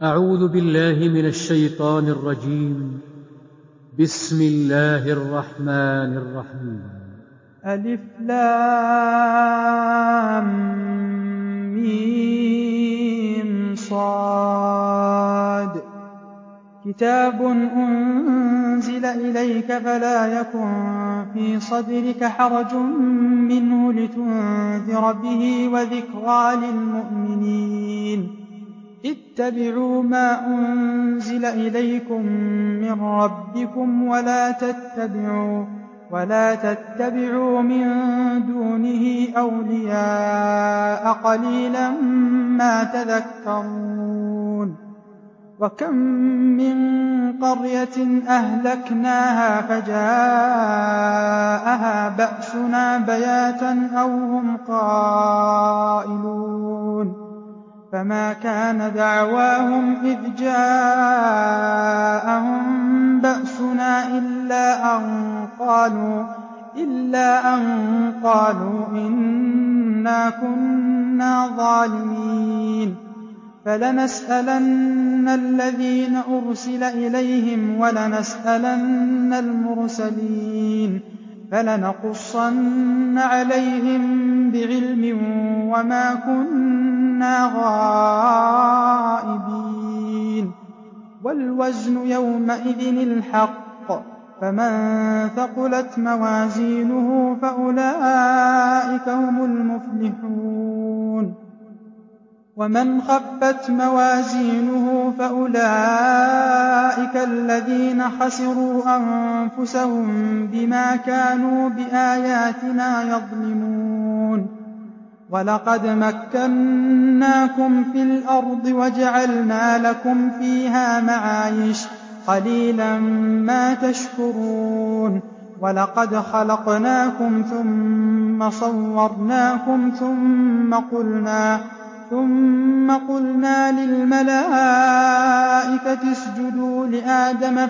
أعوذ بالله من الشيطان الرجيم. بسم الله الرحمن الرحيم. ألف لام ميم صاد. كتاب أنزل إليك فلا يكن في صدرك حرج منه لتنذر به وذكرى للمؤمنين. اتبعوا ما أنزل إليكم من ربكم ولا تتبعوا من دونه أولياء قليلا ما تذكرون. وكم من قرية أهلكناها فجاءها بأسنا بياتا أو هم قائلون. فما كان دعواهم إذ جاءهم بأسنا إلا أن قالوا إنا كنا ظالمين. فلنسألن الذين أرسل إليهم ولنسألن المرسلين. فلنقصن عليهم بعلم وما كنا غائبين. والوزن يومئذ الحق. فمن ثقلت موازينه فأولئك هم المفلحون. ومن خفت موازينه فأولئك الذين خسروا أنفسهم بما كانوا بآياتنا يظلمون. ولقد مكناكم في الأرض وجعلنا لكم فيها معايش قليلا ما تشكرون. ولقد خلقناكم ثم صورناكم ثم قلنا للملائكة اسجدوا لآدم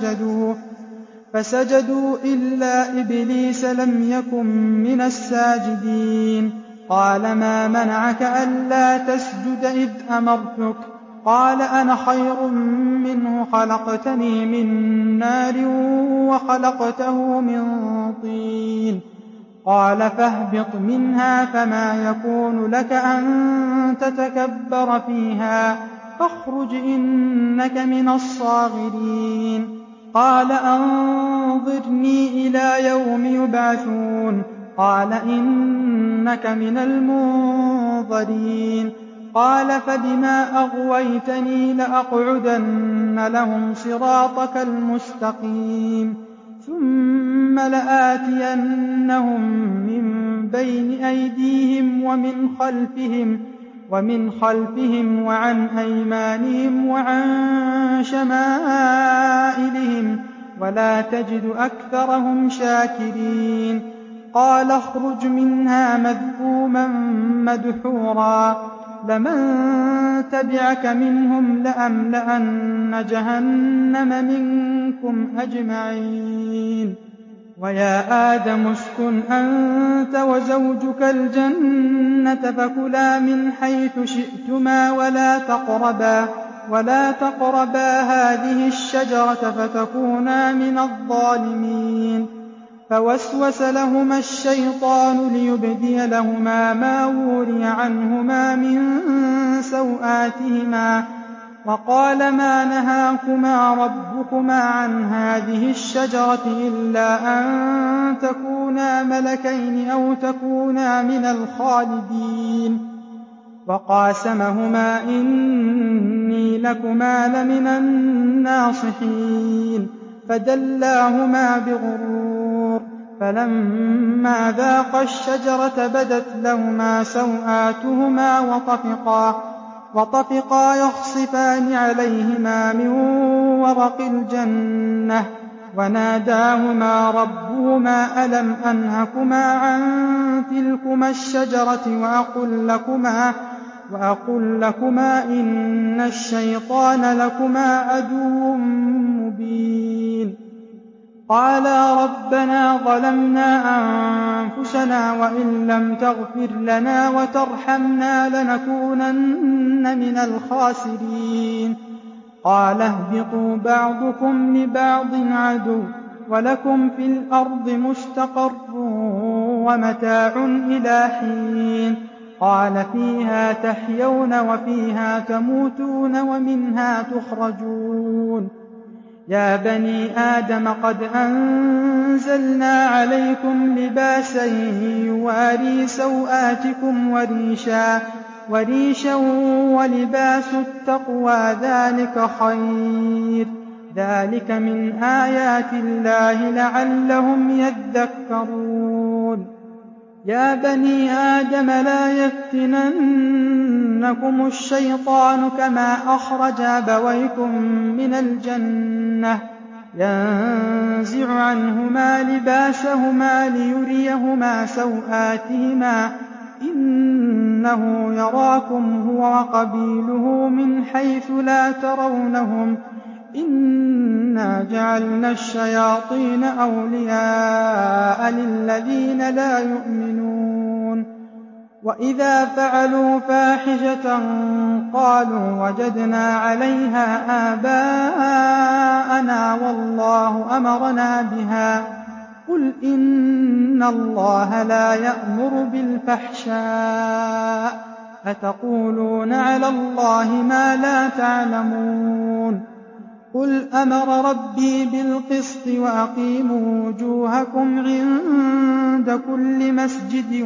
فسجدوا إلا إبليس لم يكن من الساجدين. قال ما منعك ألا تسجد إذ أمرتك؟ قال أنا خير منه خلقتني من نار وخلقته من طين. قال فاهبط منها فما يكون لك أن تتكبر فيها فاخرج إنك من الصاغرين. قال أنظرني إلى يوم يبعثون. قال إنك من المنظرين. قال فبما أغويتني لأقعدن لهم صراطك المستقيم ثم لآتينهم من بين أيديهم ومن خلفهم وعن أيمانهم وعن شمائلهم ولا تجد أكثرهم شاكرين. قال اخرج منها مذءوما مدحورا لمن تبعك منهم لأملأن جهنم منكم أجمعين. ويا آدم اسكن أنت وزوجك الجنة فكلا من حيث شئتما ولا تقربا هذه الشجرة فتكونا من الظالمين. فوسوس لهما الشيطان ليبدي لهما ما وري عنهما من سوآتهما وقال ما نهاكما ربكما عن هذه الشجرة إلا أن تكونا ملكين أو تكونا من الخالدين. وقاسمهما إني لكما لمن الناصحين. فدلاهما بغرور. فلما ذاقا الشجرة بدت لهما سوآتهما وطفقا يخصفان عليهما من ورق الجنة وناداهما ربهما ألم أنهكما عن تلكما الشجرة وأقل لكما إن الشيطان لكما عدو مبين. قالا ربنا ظلمنا أنفسنا وإن لم تغفر لنا وترحمنا لنكونن من الخاسرين. قال اهبطوا بعضكم لبعض عدو ولكم في الأرض مستقر ومتاع إلى حين. قال فيها تحيون وفيها تموتون ومنها تخرجون. يا بني آدم قد أنزلنا عليكم لباسا يواري سوآتكم وريشا ولباس التقوى ذلك خير. ذلك من آيات الله لعلهم يذكرون. يا بني آدم لا يفتننكم الشيطان كما أخرج أبويكم من الجنة ينزع عنهما لباسهما ليريهما سوآتهما إنه يراكم هو وقبيله من حيث لا ترونهم إنا جعلنا الشياطين أولياء للذين لا يؤمنون. وإذا فعلوا فاحشة قالوا وجدنا عليها آباءنا والله أمرنا بها قل إن الله لا يأمر بالفحشاء أتقولون على الله ما لا تعلمون. قل أمر ربي بالقسط وأقيموا وجوهكم عند كل مسجد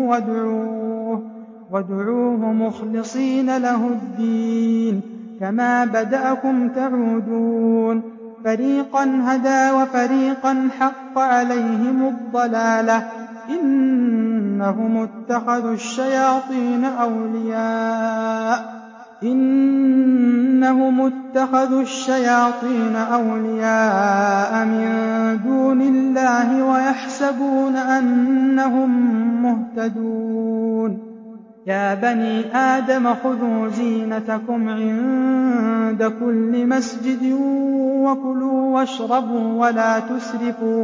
وادعوه مخلصين له الدين كما بدأكم تعودون. فريقا هدى وفريقا حق عليهم الضلالة إنهم اتخذوا الشياطين أولياء من دون الله ويحسبون أنهم مهتدون. يا بني آدم خذوا زينتكم عند كل مسجد وكلوا واشربوا ولا تسرفوا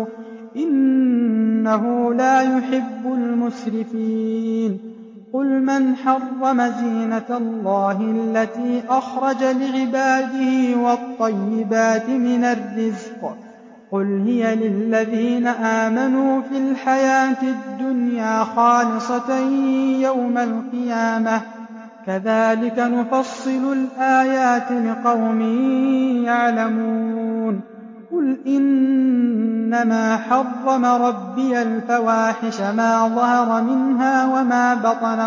إنه لا يحب المسرفين. قل من حرم زينة الله التي أخرج لعباده والطيبات من الرزق قل هي للذين آمنوا في الحياة الدنيا خالصة يوم القيامة كذلك نفصل الآيات لقوم يعلمون. قل إنما حرم ربي الفواحش ما ظهر منها وما بطن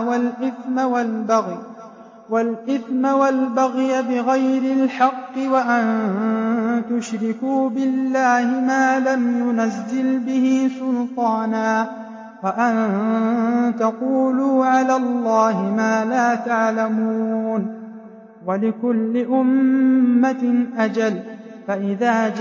والإثم والبغي بغير الحق وأن تشركوا بالله ما لم ينزل به سلطانا وأن تقولوا على الله ما لا تعلمون. ولكل أمة أجل فإذا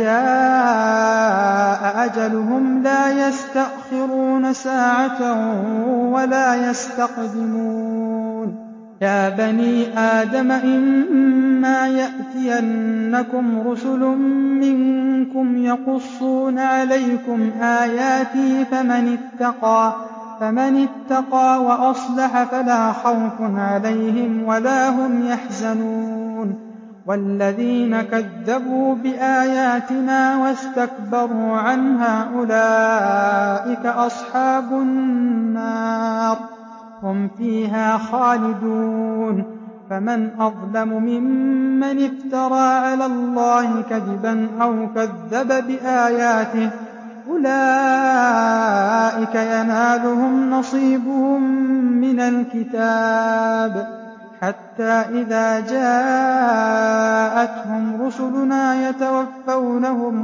جاء أجلهم لا يستأخرون ساعة ولا يستقدمون. يا بني آدم إما يأتينكم رسل منكم يقصون عليكم آياتي فمن اتقى وأصلح فلا خوف عليهم ولا هم يحزنون. والذين كذبوا بآياتنا واستكبروا عنها أولئك أصحاب النار هم فيها خالدون. فمن أظلم ممن افترى على الله كذبا أو كذب بآياته أولئك ينالهم نصيبهم من الكتاب حتى إذا جاءتهم رسلنا يتوفونهم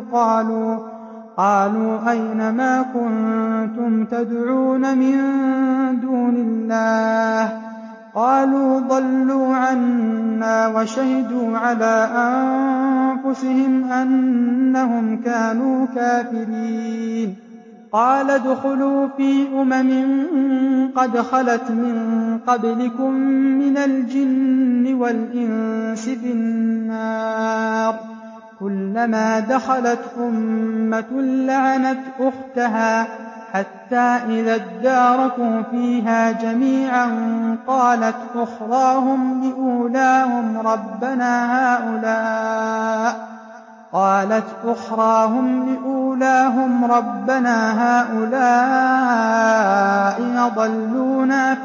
قالوا أين ما كنتم تدعون من دون الله قالوا ضلوا عنا وشهدوا على أنفسهم أنهم كانوا كافرين. قال ادخلوا في قد خلت من قبلكم من الجن والإنس في النار كلما كلما دخلت أمة لعنت أختها حتى إذا اداركوا فيها جميعا قالت أخراهم لأولاهم ربنا هؤلاء أضلونا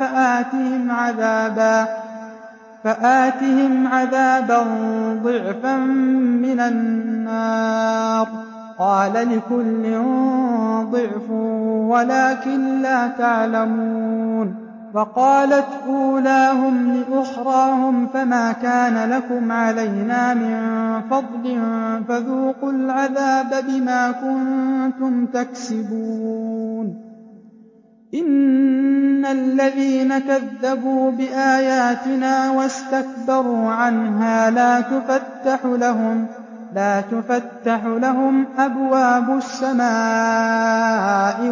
فآتهم عذابا ضعفا من النار قال لكل ضعف ولكن لا تعلمون وقالت أولاهم لأخراهم فما كان لكم علينا من فضل فذوقوا العذاب بما كنتم تكسبون إن الذين كذبوا بآياتنا واستكبروا عنها لا تفتح لهم أبواب السماء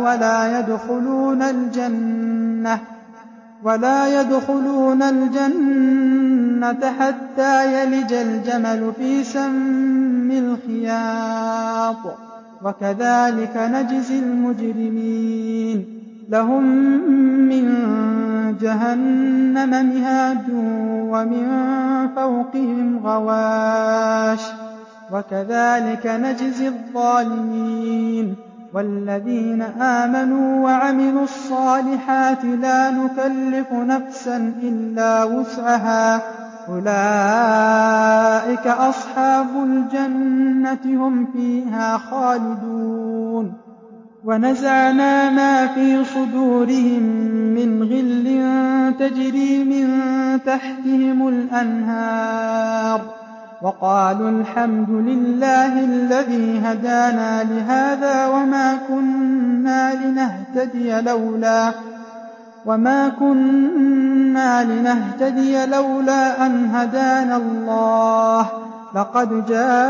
ولا يدخلون الجنة حتى يلج الجمل في سم الخياط وكذلك نجزي المجرمين لهم من جهنم مهاد ومن فوقهم غواش وكذلك نجزي الظالمين والذين آمنوا وعملوا الصالحات لا نكلف نفسا إلا وسعها أولئك أصحاب الجنة هم فيها خالدون ونزعنا ما في صدورهم من غل تجري من تحتهم الأنهار وقالوا الحمد لله الذي هدانا لهذا وما كنا لنهتدي لولا أن هدانا الله لقد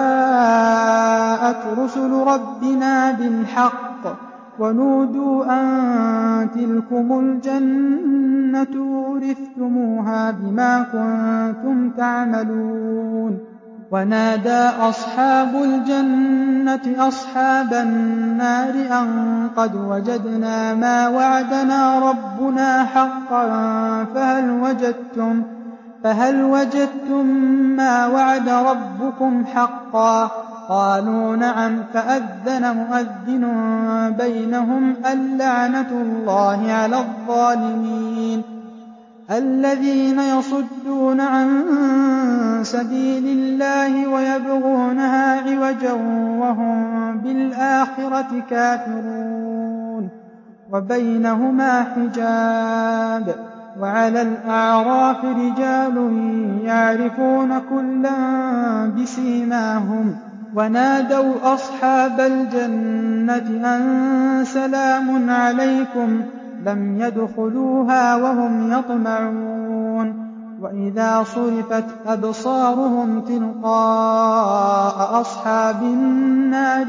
جاءت رسل ربنا بالحق ونودوا أن تلكم الجنة أورثتموها بما كنتم تعملون ونادى أصحاب الجنة أصحاب النار أن قد وجدنا ما وعدنا ربنا حقا فهل وجدتم ما وعد ربكم حقا قالوا نعم فأذن مؤذن بينهم اللعنة الله على الظالمين الذين يصدون عن سبيل الله ويبغونها عوجا وهم بالآخرة كافرون وبينهما حجاب وعلى الأعراف رجال يعرفون كلا بسيماهم ونادوا أصحاب الجنة أن سلام عليكم لم يدخلوها وهم يطمعون وإذا صرفت أبصارهم تلقاء أصحاب النار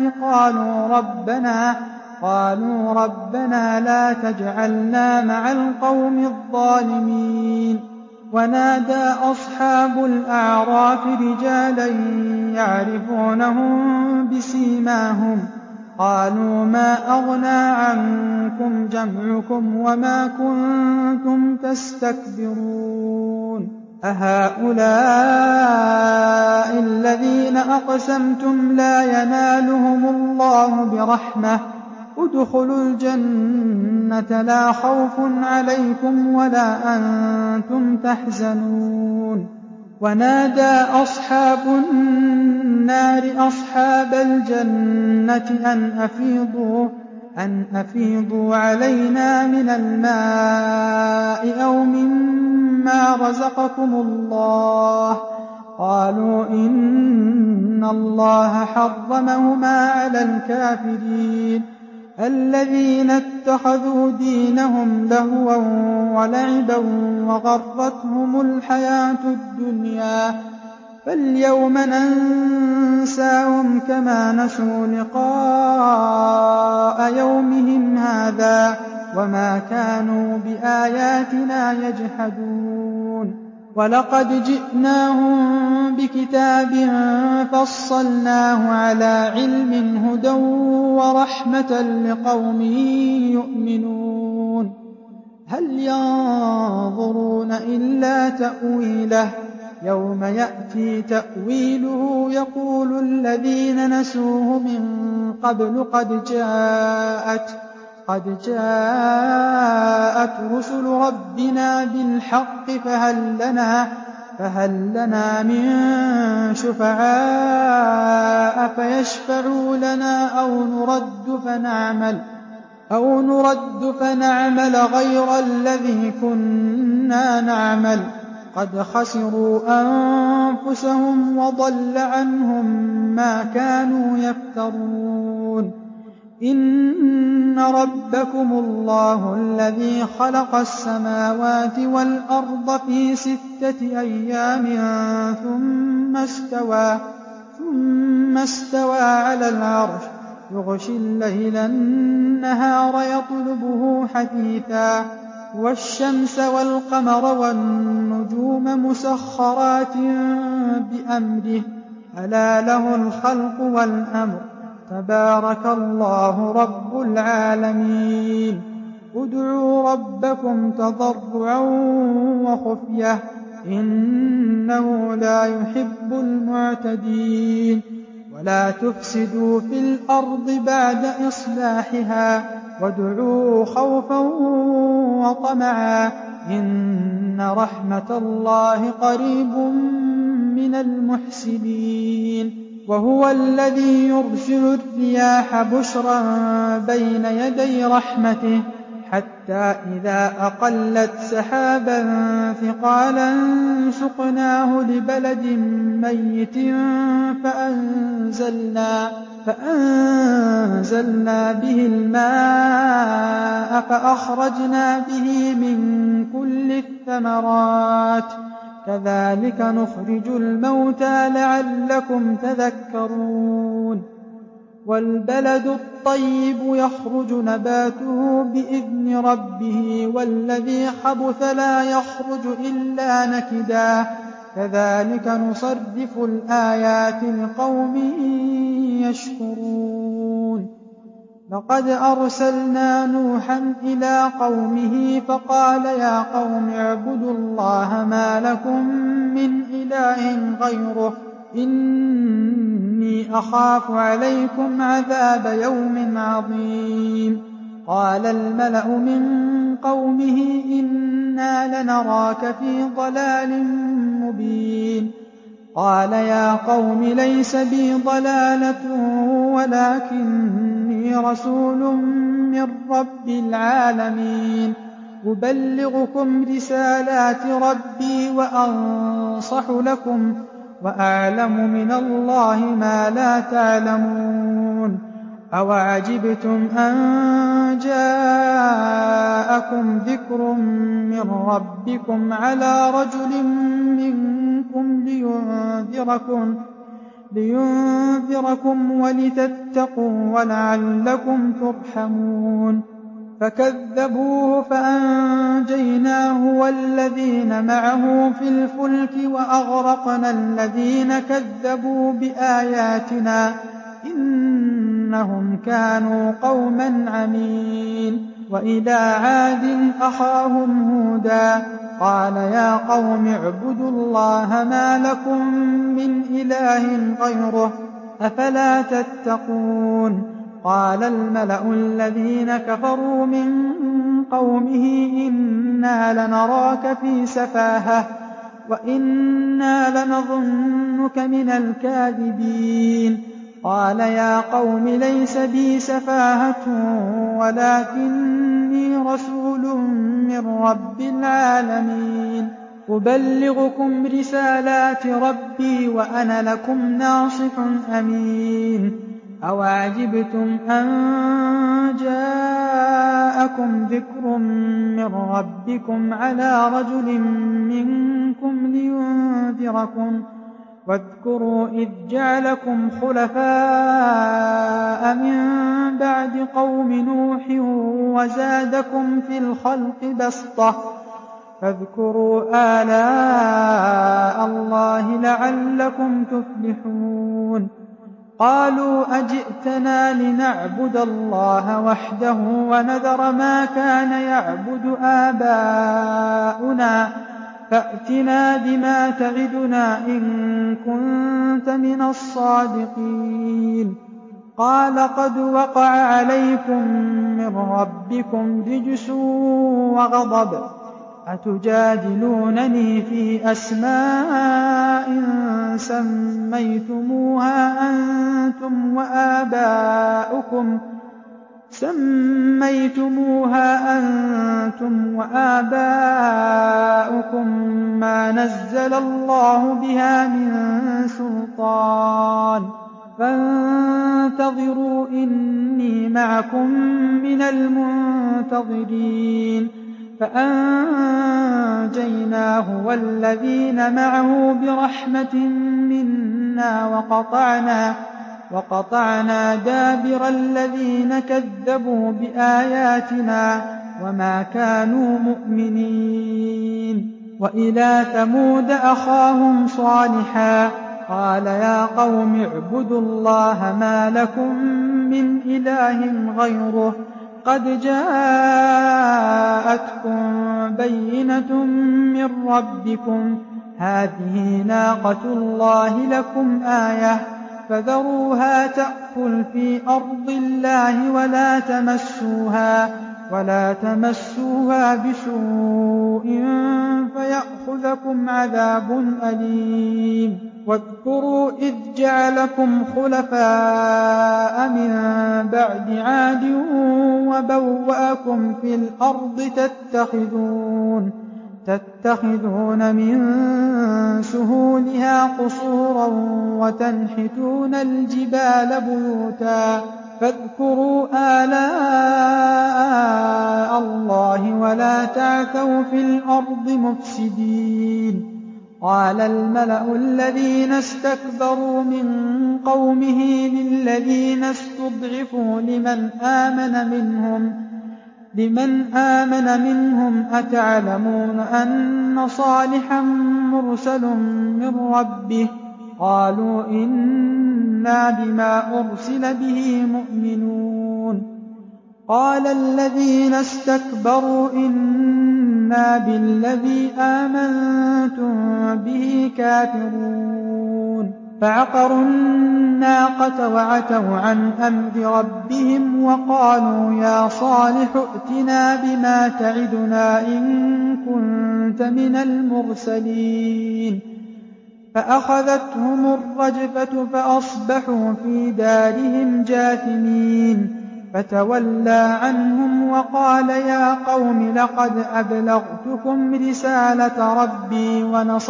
قالوا ربنا لا تجعلنا مع القوم الظالمين ونادى أصحاب الأعراف رجالا يعرفونهم بسيماهم قالوا ما أغنى عنكم جمعكم وما كنتم تستكبرون أهؤلاء الذين أقسمتم لا ينالهم الله برحمة ادخلوا الجنة لا خوف عليكم ولا أنتم تحزنون ونادى أصحاب النار أصحاب الجنة أن أفيضوا علينا من الماء أو مما رزقكم الله قالوا إن الله حرمهما على الكافرين الذين اتخذوا دينهم لهوا ولعبا وغرتهم الحياة الدنيا فاليوم ننساهم كما نسوا لقاء يومهم هذا وما كانوا بآياتنا يجحدون وَلَقَدْ جِئْنَاهُم بِكِتَابٍ فَصَّلْنَاهُ عَلَىٰ عِلْمٍ هُدًى وَرَحْمَةً لِّقَوْمٍ يُؤْمِنُونَ هَلْ يَنظُرُونَ إِلَّا تَأْوِيلَهُ يَوْمَ يَأْتِي تَأْوِيلُهُ يَقُولُ الَّذِينَ نَسُوهُ مِن قَبْلُ قَدْ جاءت رُسُلُ رَبِّنَا بِالْحَقِّ فَهَل لَّنَا مِن شُفَعَاءَ فَيَشْفَعُوا لَنَا أَوْ نُرَدُّ فَنَعْمَلَ غَيْرَ الَّذِي كُنَّا نَعْمَلُ قَدْ خَسِرُوا أَنفُسَهُمْ وَضَلَّ عَنْهُم مَّا كَانُوا يَفْتَرُونَ إِنَّ رَبَّكُمُ اللَّهُ الَّذِي خَلَقَ السَّمَاوَاتِ وَالْأَرْضَ فِي 6 أيام ثُمَّ اسْتَوَىٰ عَلَى الْعَرْشِ يُغْشِي اللَّيْلَ النَّهَارَ يَطْلُبُهُ حَثِيثًا وَالشَّمْسَ وَالْقَمَرَ وَالنُّجُومَ مُسَخَّرَاتٍ بِأَمْرِهِ أَلَا لَهُ الْخَلْقُ وَالْأَمْرُ تَبَارَكَ اللَّهُ رَبُّ الْعَالَمِينَ ادْعُوا رَبَّكُمْ تَضَرُّعًا وَخُفْيَةً إِنَّهُ لَا يُحِبُّ الْمُعْتَدِينَ وَلَا تُفْسِدُوا فِي الْأَرْضِ بَعْدَ إِصْلَاحِهَا وَادْعُوهُ خَوْفًا وَطَمَعًا إِنَّ رَحْمَتَ اللَّهِ قَرِيبٌ مِّنَ الْمُحْسِنِينَ وَهُوَ الَّذِي يُرْسِلُ الرِّيَاحَ بُشْرًا بَيْنَ يَدَيْ رَحْمَتِهِ حَتَّىٰ إِذَا أَقَلَّتْ سَحَابًا ثِقَالًا سُقْنَاهُ لِبَلَدٍ مَّيِّتٍ فَأَنزَلْنَا بِهِ الْمَاءَ فَأَخْرَجْنَا بِهِ مِن كُلِّ الثَّمَرَاتِ كَذَٰلِكَ نُخْرِجُ الْمَوْتَىٰ لَعَلَّكُمْ تَذَكَّرُونَ وَالْبَلَدُ الطَّيِّبُ يَخْرُجُ نَبَاتُهُ بِإِذْنِ رَبِّهِ وَالَّذِي خَبُثَ لَا يَخْرُجُ إِلَّا نَكِدًا كَذَٰلِكَ نُصَرِّفُ الْآيَاتِ لِقَوْمٍ يَشْكُرُونَ لَقَدْ أَرْسَلْنَا نُوحًا إِلَىٰ قَوْمِهِ فَقَالَ يَا قَوْمِ اعْبُدُوا اللَّهَ مَا لَكُم مِّنْ إِلَٰهٍ غَيْرُهُ إِنِّي أَخَافُ عَلَيْكُمْ عَذَابَ يَوْمٍ عَظِيمٍ قَالَ الْمَلَأُ مِن قَوْمِهِ إِنَّا لَنَرَاكَ فِي ضَلَالٍ مُّبِينٍ قَالَ يَا قَوْمِ لَيْسَ بِي ضَلَالَةٌ وَلَٰكِنِّي رَسُولٌ مِّن رَّبِّ الْعَالَمِينَ أُبَلِّغُكُمْ رِسَالَاتِ رَبِّي وَأَنصَحُ لَكُمْ وَأَعْلَمُ مِنَ اللَّهِ مَا لَا تَعْلَمُونَ أَوَعَجِبْتُمْ أَن جَاءَكُمْ ذِكْرٌ مِّن رَّبِّكُمْ عَلَىٰ رَجُلٍ مِّنكُمْ لِيُنذِرَكُمْ وَلِتَتَّقُوا وَلَعَلَّكُمْ تُرْحَمُونَ فَكَذَّبُوهُ فَأَنجَيْنَاهُ وَالَّذِينَ مَعَهُ فِي الْفُلْكِ وَأَغْرَقْنَا الَّذِينَ كَذَّبُوا بِآيَاتِنَا إِنَّهُمْ كَانُوا قَوْمًا عَمِينَ وَإِلَىٰ عَادٍ أَخَاهُمْ هُودًا قَالَ يَا قَوْمِ اعْبُدُوا اللَّهَ مَا لَكُم مِّنْ إِلَٰهٍ غَيْرُهُ أَفَلَا تَتَّقُونَ قَالَ الْمَلَأُ الَّذِينَ كَفَرُوا مِن قَوْمِهِ إِنَّا لَنَرَاكَ فِي سَفَاهَةٍ وَإِنَّا لَنَظُنُّكَ مِنَ الْكَاذِبِينَ قَالَ يَا قَوْمِ لَيْسَ بِي سَفَاهَةٌ وَلَٰكِنِّي رَسُولٌ مِّن رَّبِّ الْعَالَمِينَ أُبَلِّغُكُمْ رِسَالَاتِ رَبِّي وَأَنَا لَكُمْ نَاصِحٌ أَمِينٌ أَوَعَجِبْتُمْ أَن جَاءَكُمْ ذِكْرٌ مِّن رَّبِّكُمْ عَلَىٰ رَجُلٍ مِّنكُمْ لِيُنذِرَكُمْ واذكروا إذ جعلكم خلفاء من بعد قوم نوح وزادكم في الخلق بسطة فاذكروا آلاء الله لعلكم تفلحون. قالوا أجئتنا لنعبد الله وحده ونذر ما كان يعبد آباؤنا فأتنا بما تعدنا إن كنت من الصادقين. قال قد وقع عليكم من ربكم رجس وغضب أتجادلونني في أسماء سميتموها أنتم وآباؤكم ما نزل الله بها من سلطان فانتظروا إني معكم من المنتظرين. فأنجيناه والذين معه برحمة منا وقطعنا دابر الذين كذبوا بآياتنا وما كانوا مؤمنين. وإلى ثمود أخاهم صالحا قال يا قوم اعبدوا الله ما لكم من إله غيره قد جاءتكم بينة من ربكم هذه ناقة الله لكم آية فذروها تأكل في أرض الله ولا تمسوها بسوء فيأخذكم عذاب أليم. واذكروا إذ جعلكم خلفاء من بعد عاد وبوأكم في الأرض تتخذون من سهولها قصورا وتنحتون الجبال بيوتا فاذكروا آلاء الله ولا تعثوا في الأرض مفسدين. قال الملأ الذين استكبروا من قومه للذين استضعفوا لمن آمن منهم أتعلمون أن صالحا مرسل من ربه قالوا إنا بما أرسل به مؤمنون. قال الذين استكبروا إنا بالذي آمنتم به كافرون. فعقروا الناقة وعتوا عن أمر ربهم وقالوا يا صالح ائتنا بما تعدنا إن كنت من المرسلين. فأخذتهم الرجفة فأصبحوا في دارهم جاثمين. فتولى عنهم وقال يا قوم لقد أبلغتكم رسالة ربي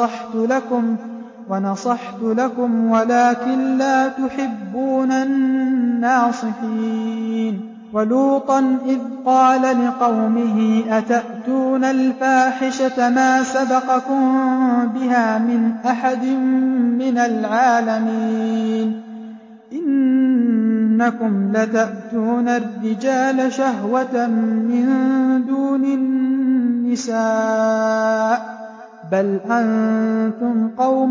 ونصحت لكم ولكن لا تحبون الناصحين. ولوطا إذ قال لقومه أتأتون الفاحشة ما سبقكم بها من أحد من العالمين إنكم لتأتون الرجال شهوة من دون النساء بل أنتم قوم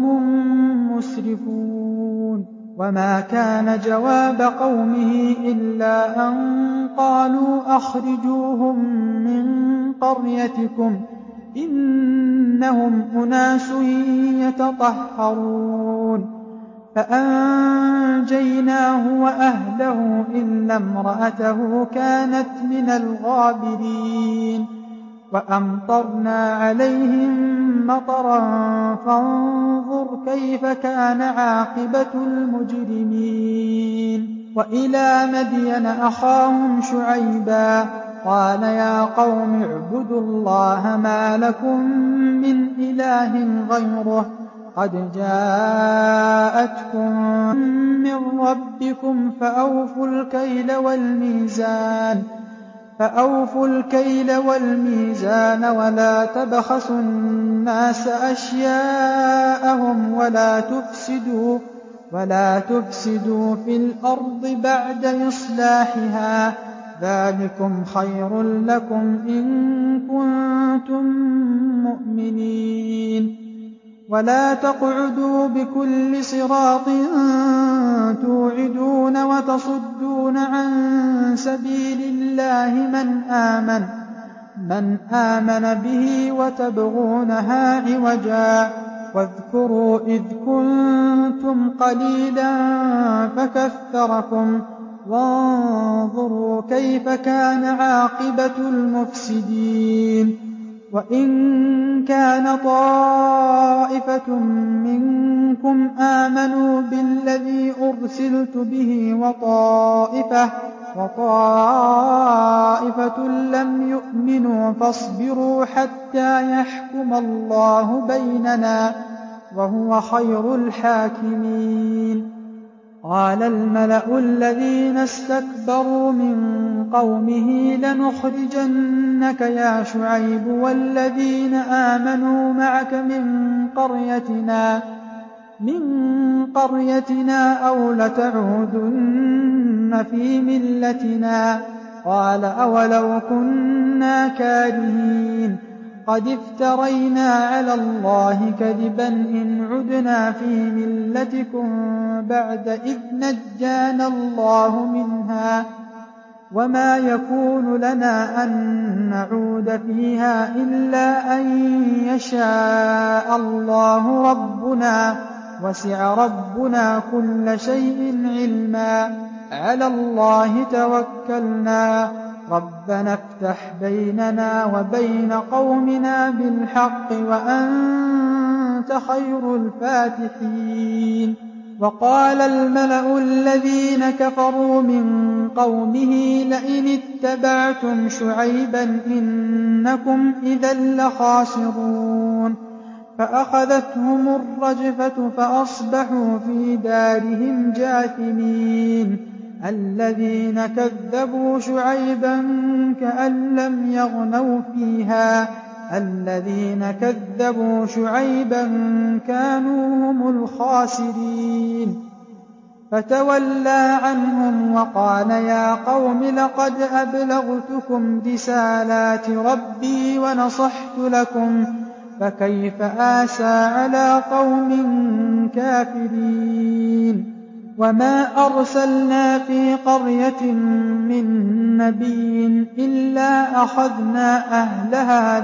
مسرفون. وما كان جواب قومه إلا أن قالوا أخرجوهم من قريتكم إنهم أناس يتطهرون. فأنجيناه وأهله إلا امرأته كانت من الغابرين. وأمطرنا عليهم مطرا فانظر كيف كان عاقبة المجرمين. وإلى مدين أخاهم شعيبا قال يا قوم اعبدوا الله ما لكم من إله غيره قد جاءتكم من ربكم فأوفوا الكيل والميزان ولا تبخسوا الناس أشياءهم ولا تفسدوا في الأرض بعد إصلاحها ذلكم خير لكم إن كنتم مؤمنين. ولا تقعدوا بكل صراط توعدون وتصدون عن سبيل الله من آمن به وتبغونها عوجا. واذكروا إذ كنتم قليلا فكثركم وانظروا كيف كان عاقبة المفسدين. وإن كان طائفة منكم آمنوا بالذي أرسلت به وطائفة لم يؤمنوا فاصبروا حتى يحكم الله بيننا وهو خير الحاكمين. قال الملأ الذين استكبروا من قومه لنخرجنك يا شعيب والذين آمنوا معك من قريتنا أو لتعودن في ملتنا. قال أولو كنا كارهين قد افترينا على الله كذبا إن عدنا في ملتكم بعد إذ نجانا الله منها وما يكون لنا أن نعود فيها إلا أن يشاء الله ربنا وسع ربنا كل شيء علما على الله توكلنا ربنا افتح بيننا وبين قومنا بالحق وأنت خير الفاتحين. وقال الملأ الذين كفروا من قومه لئن اتبعتم شعيبا إنكم إذا لخاسرون. فأخذتهم الرجفة فأصبحوا في دارهم جاثمين. الذين كذبوا شعيبا كأن لم يغنوا فيها الذين كذبوا شعيبا كانوا هم الخاسرين. فتولى عنهم وقال يا قوم لقد أبلغتكم رسالات ربي ونصحت لكم فكيف آسى على قوم كافرين. وما أرسلنا في قرية من نبي إلا أخذنا أهلها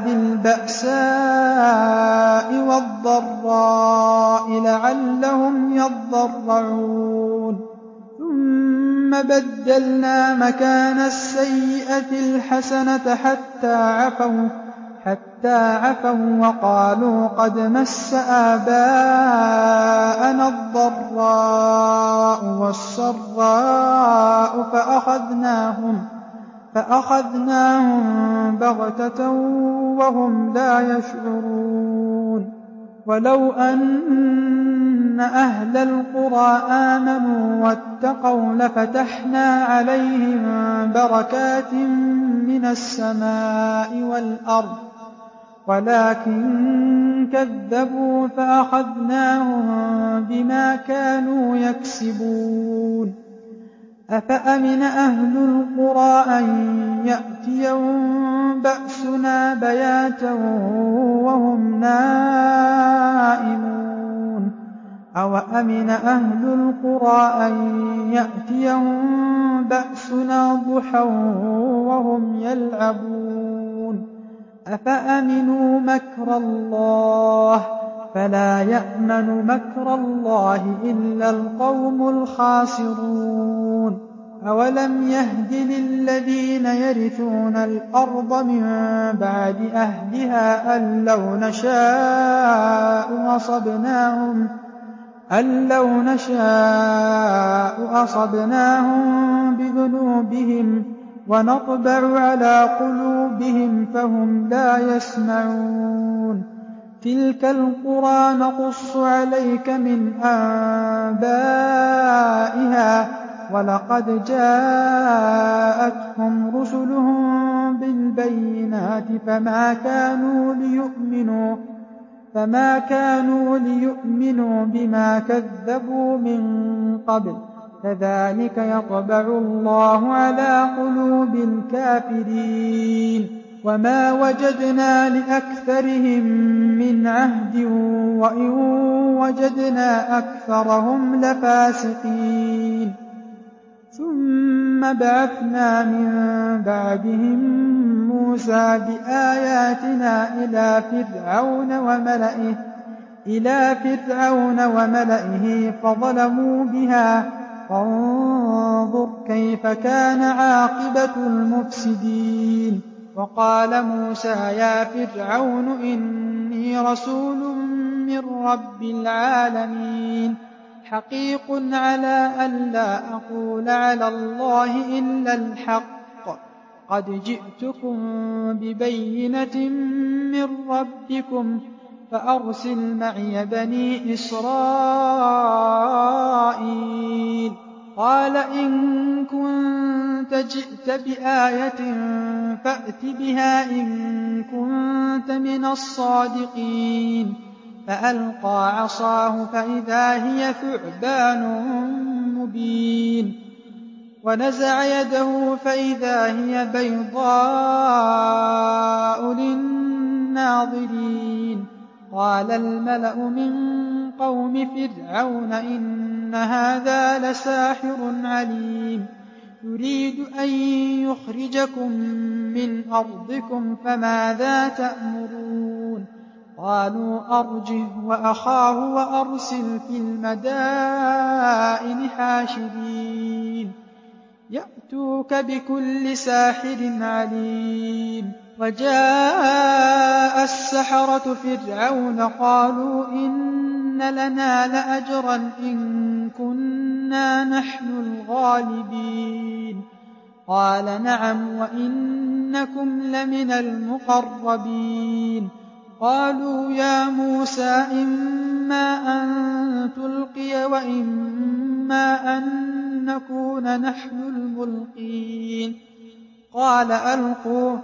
بالبأساء والضراء لعلهم يضرعون. ثم بدلنا مكان السيئة الحسنة حتى عفوا وقالوا قد مس آباءنا الضراء والسراء فأخذناهم بغتة وهم لا يشعرون. ولو أن أهل القرى آمنوا واتقوا لفتحنا عليهم بركات من السماء والأرض ولكن كذبوا فأخذناهم بما كانوا يكسبون. أفأمن أهل القرى أن يأتيهم بأسنا بياتا وهم نائمون أو أمن أهل القرى أن يأتيهم بأسنا ضحى وهم يلعبون. أفأمنوا مكر الله فلا يأمن مكر الله إلا القوم الخاسرون. أولم يهد للذين يرثون الأرض من بعد أهلها أن لو نشاء أصبناهم بذنوبهم ونطبع على قلوبهم فهم لا يسمعون. تلك القرى نقص عليك من أنبائها ولقد جاءتهم رسلهم بالبينات فما كانوا ليؤمنوا بما كذبوا من قبل كذلك يطبع الله على قلوب الكافرين وما وجدنا لأكثرهم من عهد وإن وجدنا أكثرهم لفاسقين ثم بعثنا من بعدهم موسى بآياتنا إلى فرعون وملئه فظلموا بها فانظر كيف كان عاقبة المفسدين وقال موسى يا فرعون إني رسول من رب العالمين حقيق على ألا أقول على الله إلا الحق قد جئتكم ببينة من ربكم فأرسل معي بني إسرائيل قال إن كنت جئت بآية فأت بها إن كنت من الصادقين فألقى عصاه فإذا هي ثعبان مبين ونزع يده فإذا هي بيضاء للناظرين قال الملأ من قوم فرعون إن هذا لساحر عليم يريد أن يخرجكم من أرضكم فماذا تأمرون قالوا أرجه وأخاه وأرسل في المدائن حاشرين يأتوك بكل ساحر عليم وجاء السحرة فرعون قالوا إن لنا لأجرا إن كنا نحن الغالبين قال نعم وإنكم لمن المقربين قالوا يا موسى إما أن تلقي وإما أن نكون نحن الملقين قال ألقوا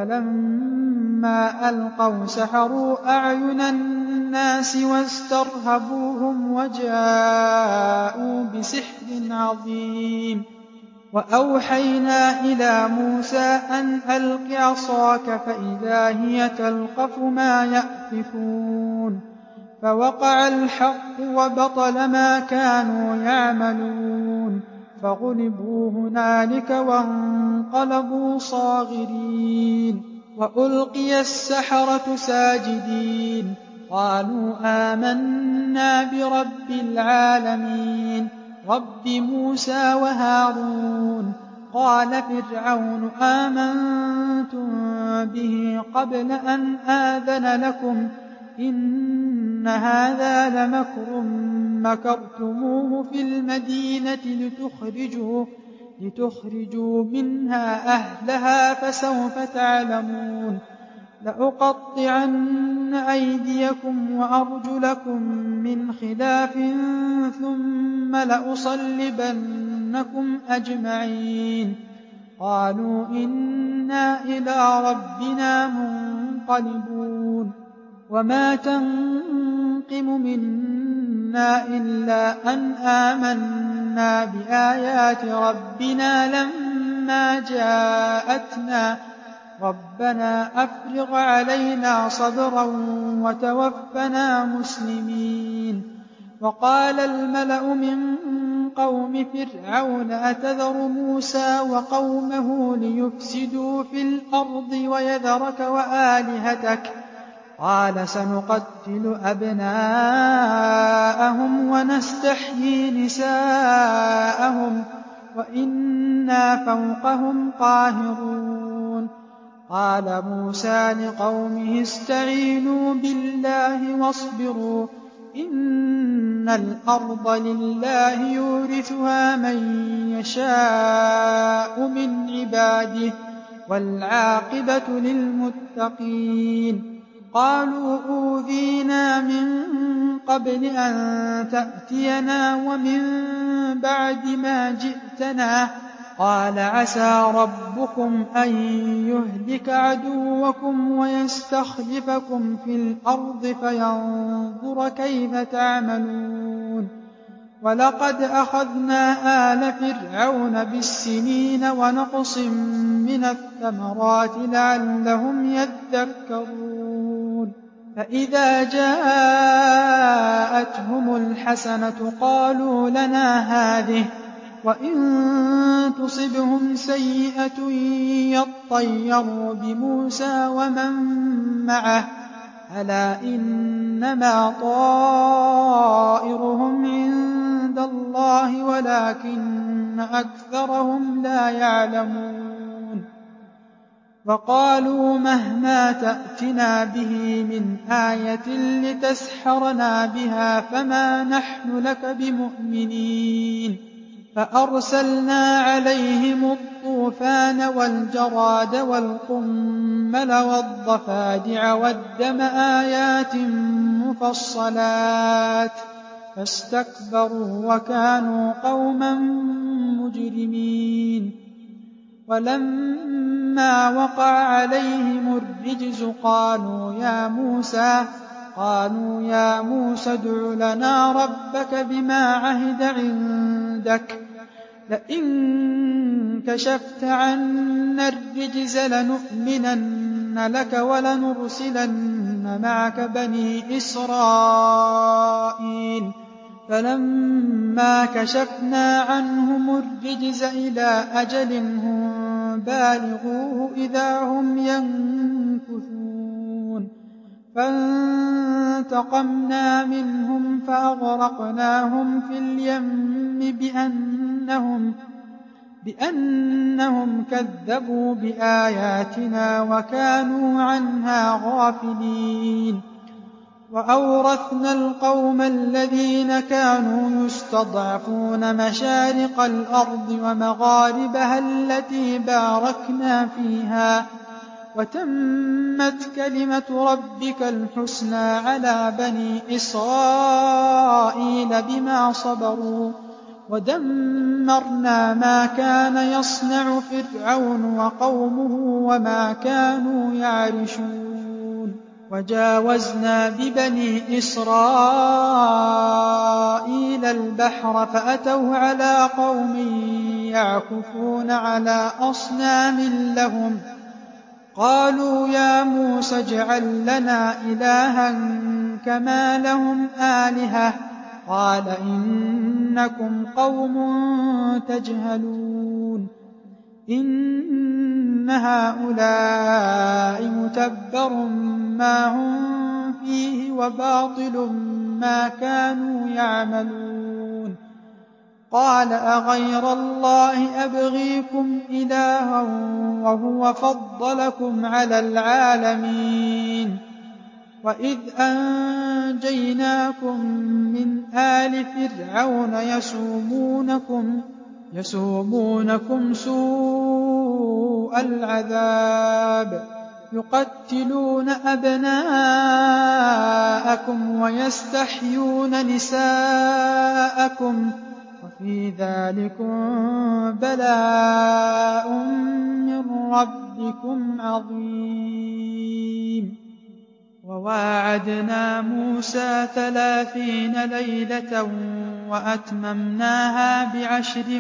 فلما ألقوا سحروا أعين الناس واسترهبوهم وجاءوا بسحر عظيم وأوحينا إلى موسى أن ألق عصاك فإذا هي تلقف ما يأفكون فوقع الحق وبطل ما كانوا يعملون فغلبوا هنالك وانقلبوا صاغرين وألقي السحرة ساجدين قالوا آمنا برب العالمين رب موسى وهارون قال فرعون آمنتم به قبل أن آذن لكم إن هذا لمكر مكرتموه في المدينة لتخرجوا منها أهلها فسوف تعلمون لأقطعن أيديكم وأرجلكم من خلاف ثم لأصلبنكم أجمعين قالوا إنا إلى ربنا منقلبون وما تنقم منا إلا أن آمنا بآيات ربنا لما جاءتنا ربنا أفرغ علينا صبرا وتوفنا مسلمين وقال الملأ من قوم فرعون أتذر موسى وقومه ليفسدوا في الأرض ويذرك وآلهتك قال سنقتل أبناءهم ونستحيي نساءهم وإنا فوقهم قاهرون قال موسى لقومه استعينوا بالله واصبروا إن الأرض لله يورثها من يشاء من عباده والعاقبة للمتقين قالوا أوذينا من قبل أن تأتينا ومن بعد ما جئتنا قال عسى ربكم أن يهلك عدوكم ويستخلفكم في الأرض فينظر كيف تعملون وَلَقَدْ أَخَذْنَا آلَ فِرْعَوْنَ بِالسِّنِينَ وَنَقْصٍ مِّنَ الثَّمَرَاتِ لَعَلَّهُمْ يَذَّكَّرُونَ فَإِذَا جَاءَتْهُمُ الْحَسَنَةُ قَالُوا لَنَا هَٰذِهِ وَإِن تُصِبْهُمْ سَيِّئَةٌ يَطَّيَّرُوا بِمُوسَىٰ وَمَن مَّعَهُ أَلَا إِنَّمَا طَائِرُهُمْ عِندَ اللَّهِ وَلَٰكِنَّ أَكْثَرَهُمْ لَا يَعْلَمُونَ وَقَالُوا مَهْمَا تَأْتِنَا بِهِ مِنْ آيَةٍ لِتَسْحَرَنَا بِهَا فَمَا نَحْنُ لَكَ بِمُؤْمِنِينَ فَأَرْسَلْنَا عَلَيْهِمُ الطُّوفَانَ وَالْجَرَادَ وَالْقُمَّلَ وَالضَّفَادِعَ وَالدَّمَ آيَاتٍ مُفَصَّلَاتٍ فَاسْتَكْبَرُوا وَكَانُوا قَوْمًا مُجْرِمِينَ وَلَمَّا وَقَعَ عَلَيْهِمُ الرِّجْزُ قَالُوا يَا مُوسَى ادْعُ لَنَا رَبَّكَ بِمَا عَهِدَ عِندَكَ لَئِن كَشَفْتَ عَنَّا الرِّجْزَ لَنُؤْمِنَنَّ لَكَ وَلَنُرْسِلَنَّ مَعَكَ بَنِي إِسْرَائِيلَ فَلَمَّا كَشَفْنَا عَنْهُمُ الرِّجْزَ إِلَىٰ أَجَلٍ هُم بَالِغُوهُ إِذَا هُمْ يَنكُثُونَ فَانتَقَمْنَا مِنْهُمْ فَأَغْرَقْنَاهُمْ فِي الْيَمِّ بِأَنَّهُمْ كَذَّبُوا بِآيَاتِنَا وَكَانُوا عَنْهَا غَافِلِينَ وَأَوْرَثْنَا الْقَوْمَ الَّذِينَ كَانُوا يُسْتَضْعَفُونَ مَشَارِقَ الْأَرْضِ وَمَغَارِبَهَا الَّتِي بَارَكْنَا فِيهَا وَتَمَّتْ كَلِمَةُ رَبِّكَ الْحُسْنَىٰ عَلَىٰ بَنِي إِسْرَائِيلَ بِمَا صَبَرُوا وَدَمَّرْنَا مَا كَانَ يَصْنَعُ فِرْعَوْنُ وَقَوْمُهُ وَمَا كَانُوا يَعْرِشُونَ وَجَاوَزْنَا بِبَنِي إِسْرَائِيلَ الْبَحْرَ فَأَتَوْا عَلَىٰ قَوْمٍ يَعْكُفُونَ عَلَىٰ أَصْنَامٍ لَّهُمْ قَالُوا يَا مُوسَى اجْعَل لَّنَا إِلَٰهًا كَمَا لَهُمْ آلِهَةٌ قَالَ إِنَّكُمْ قَوْمٌ تَجْهَلُونَ إِنَّ هَٰؤُلَاءِ مُتَبَّرٌ مَّا هُم فِيهِ وَبَاطِلٌ مَّا كَانُوا يَعْمَلُونَ قَالَ أَغَيْرَ اللَّهِ أَبْغِيكُمْ إِلَٰهًا وَهُوَ فَضَّلَكُمْ عَلَى الْعَالَمِينَ وَإِذْ أَنجَيْنَاكُم مِّنْ آلِ فِرْعَوْنَ يَسُومُونَكُمْ سُوءَ الْعَذَابِ يُقَتِّلُونَ أَبْنَاءَكُمْ وَيَسْتَحْيُونَ نِسَاءَكُمْ وَفِي ذَٰلِكُم بَلَاءٌ مِّن رَّبِّكُمْ عَظِيمٌ وَوَاعَدْنَا مُوسَىٰ 30 لَيْلَةً وَأَتْمَمْنَاهَا ب10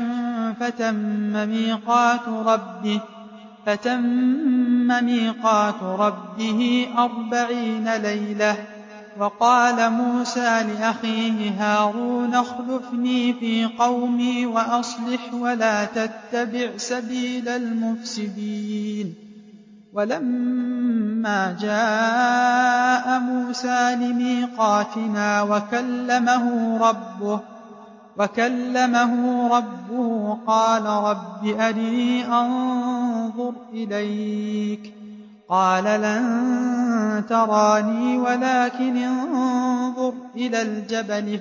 فَتَمَّ مِيقَاتُ رَبِّهِ 40 لَيْلَةً وَقَالَ مُوسَىٰ لِأَخِيهِ هَارُونَ اخْلُفْنِي فِي قَوْمِي وَأَصْلِحْ وَلَا تَتَّبِعْ سَبِيلَ الْمُفْسِدِينَ وَلَمَّا جَاءَ مُوسَىٰ لِمِيقَاتِنَا وَكَلَّمَهُ رَبُّهُ قَالَ رَبِّ أَرِنِي أَنظُرْ إِلَيْكَ قَالَ لَن تَرَانِي وَلَٰكِنِ انظُرْ إِلَى الْجَبَلِ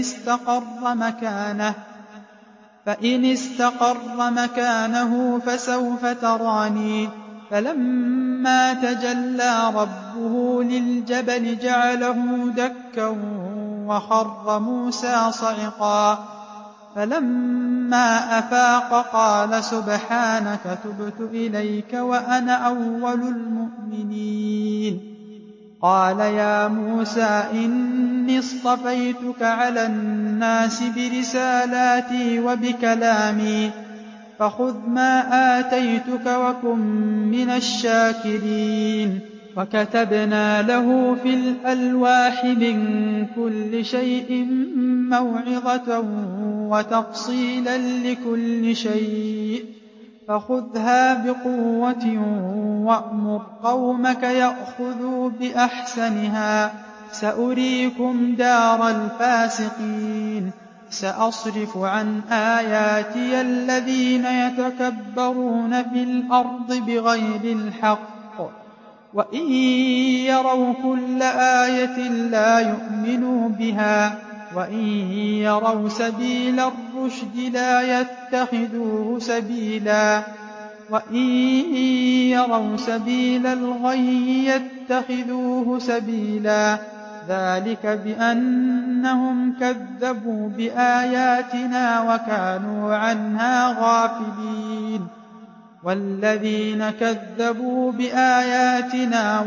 فَإِنِ اسْتَقَرَّ مَكَانَهُ فَسَوْفَ تَرَانِي فَلَمَّا تَجَلَّىٰ رَبُّهُ لِلْجَبَلِ جَعَلَهُ دَكًّا وَخَرَّ مُوسَىٰ صَعِقًا فَلَمَّا أَفَاقَ قَالَ سُبْحَانَكَ تُبْتُ إِلَيْكَ وَأَنَا أَوَّلُ الْمُؤْمِنِينَ قَالَ يَا مُوسَىٰ إِنِّي إني اصطفيتك على الناس برسالاتي وبكلامي فخذ ما آتيتك وكن من الشاكرين. وكتبنا له في الألواح من كل شيء موعظة وتفصيلا لكل شيء فخذها بقوة وأمر قومك يأخذوا بأحسنها سأريكم دار الفاسقين. سأصرف عن آياتي الذين يتكبرون في الأرض بغير الحق وإن يروا كل آية لا يؤمنوا بها وإن يروا سبيل الرشد لا يتخذوه سبيلا وإن يروا سبيل الغي يتخذوه سبيلا ذلك بأنهم كذبوا بآياتنا وكانوا عنها غافلين. والذين كذبوا بآياتنا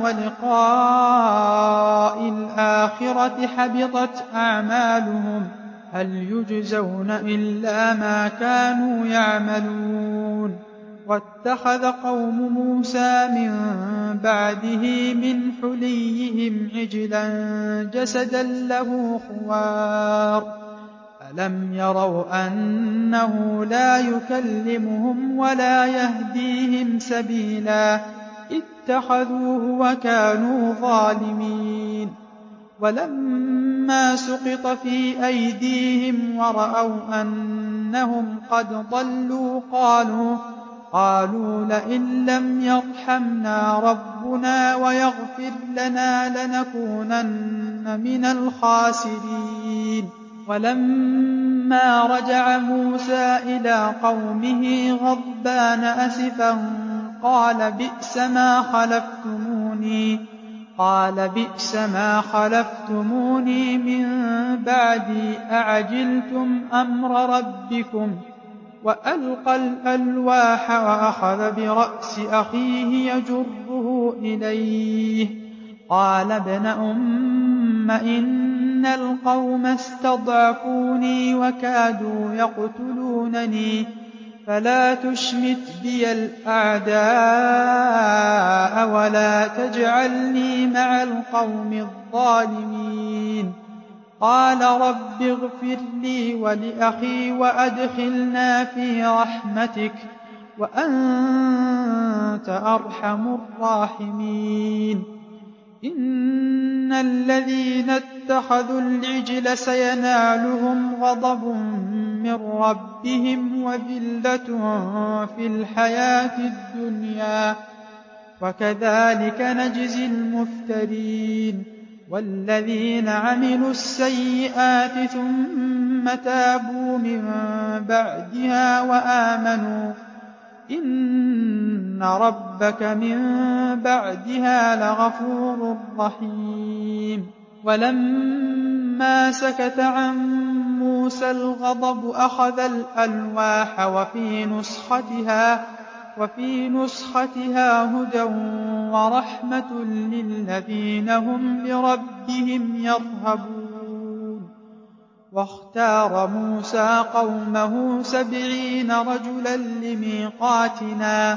ولقاء الآخرة حبطت أعمالهم هل يجزون إلا ما كانوا يعملون. واتخذ قوم موسى من بعده من حليهم عجلا جسدا له خوار ألم يروا أنه لا يكلمهم ولا يهديهم سبيلا اتخذوه وكانوا ظالمين. ولما سقط في أيديهم ورأوا أنهم قد ضلوا قالوا لئن لم يرحمنا ربنا ويغفر لنا لنكونن من الخاسرين. ولما رجع موسى إلى قومه غضبان أسفا قال بئس ما خلفتموني من بعدي أعجلتم أمر ربكم. وألقى الألواح وأخذ برأس أخيه يجره إليه قال ابن أم إن القوم استضعفوني وكادوا يقتلونني فلا تشمت بي الأعداء ولا تجعلني مع القوم الظالمين. قال رب اغفر لي ولأخي وأدخلنا في رحمتك وأنت أرحم الراحمين. إن الذين اتخذوا العجل سينالهم غضب من ربهم وذلة في الحياة الدنيا وكذلك نجزي المفترين. والذين عملوا السيئات ثم تابوا من بعدها وآمنوا إن ربك من بعدها لغفور رحيم. ولما سكت عن موسى الغضب أخذ الألواح وفي نسختها هدى ورحمة للذين هم لربهم يرهبون. واختار موسى قومه 70 رجلا لميقاتنا